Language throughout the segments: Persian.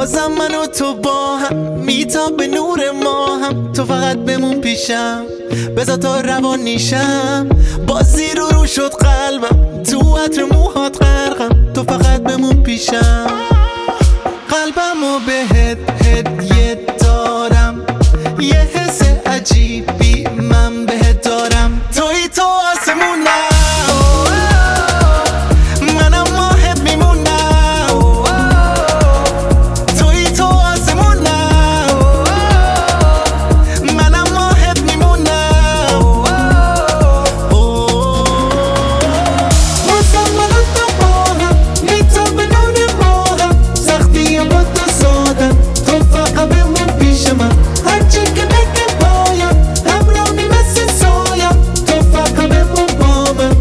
بازم من و تو با هم میتاب به نور ما هم. تو فقط بمون پیشم بذار تا روانیشم. بازی رو شد قلبم تو عطر موهات غرقم. تو فقط بمون پیشم. قلبمو بهت هدیه دارم. یه حس عجیبی من بهت دارم. توی تو آسمونم منم ماهت میمونم. توی تو آسمونم منم ماهت میمونم. واسم من و تو با هم میتاب به نور ما هم. سختی با تو سادم تو فقط بمون پیش من. هرچی که بگه بایم همراهی مثل سایم. تو فقط بمون با من.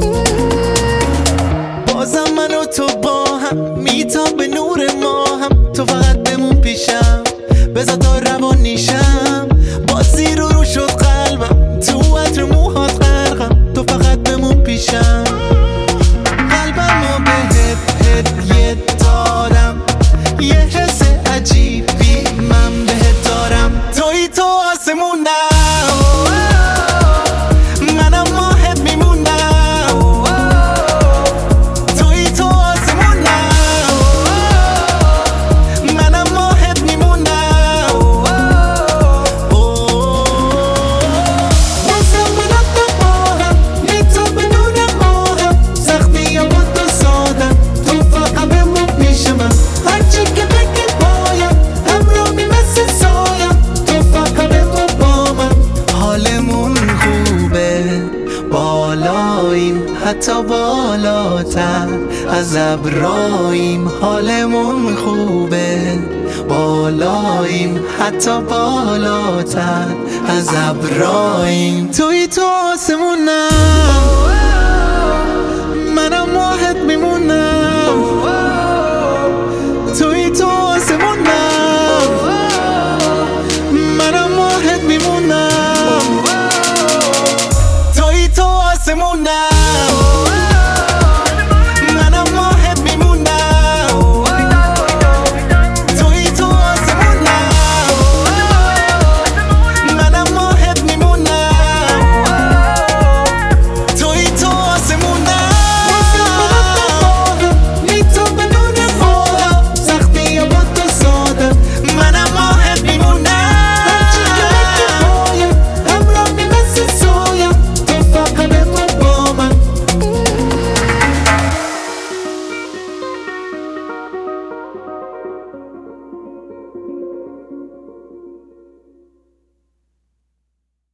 بازم من و تو با هم میتاب به نور ما هم. تو فقط بمون پیشم بذار تا روانیشم. بازی رو شد قلبم تو عطر موهات غرقم. تو فقط بمون پیشم. قلبمو بهت هدیه دارم. یه حس عجیبی من بهت دارم. توی تو آسمونم منم ماهت میمونم. توی تو آسمونم منم ماهت میمونم. واسم من و تو با هم میتاب به نور ما هم. سختی با تو سادم تو فقط بمون پیش من. هرچی که بگی باید همراهی مثل سایم. تو فقط بمون با من. حالمون خوبه بالاییم حتی بالاتر از ابراییم. حالمون خوبه بالاییم حتی بالاتر از ابراییم. توی تو آسمونم